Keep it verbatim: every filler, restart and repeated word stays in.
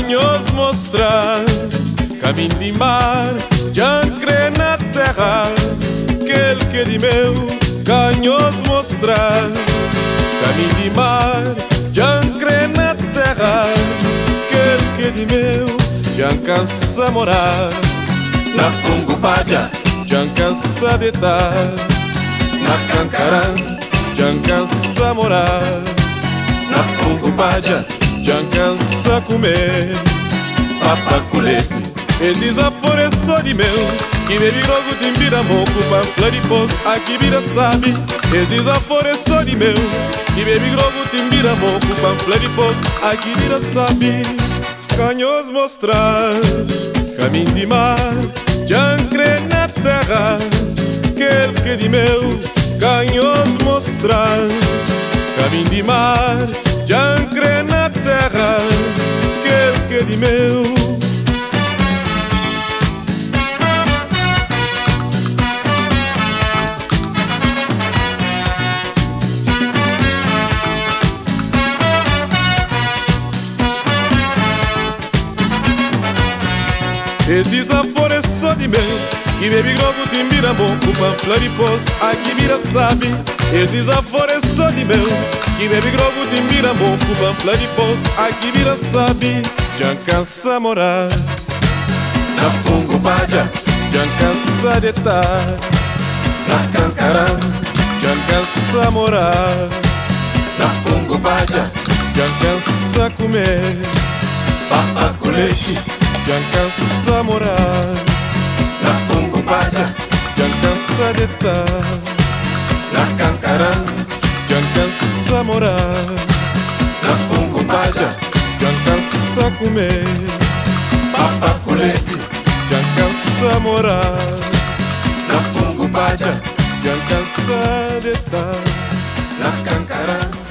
canhos mostrar caminho de mar, já crê na terra, aquele que de meu canhos mostrar caminho de mar, já crê na terra, aquele que de meu já cansa morar na Fungupadia, já cansa de estar na Cancarã, já cansa morar na Fungupadia, já cansa comer papaculete. Esses afores só de meu, que bebe logo de Mbiramoco, panfla de poço, aqui vira sabe. Esses afores só de meu, que bebe logo de Mbiramoco, panfla de poço, aqui vira sabe. Canhos mostrar caminho de mar, já crê na terra, aquele que de meu. Canhos mostrar caminho de mar, já crê na terra, aquele que de meu. Esses afores só de meu, que bebe logo de Mbiramoco, panfla de poço, aqui vira sabe. Esses afores só de meu, que bebe logo de Mbiramoco, panfla de poço, aqui vira sabe. Já cansa morar na Fungupadia, já cansa de estar na Cancarã, já cansa morar na Fungupadia, já cansa comer papaculete. já cansa morar na Fungupadia, já cansa de estar na Cancarã, já cansa morar na Fungupadia, já cansa comer papaculete. já cansa morar na Fungupadia, já cansa de estar na Cancarã.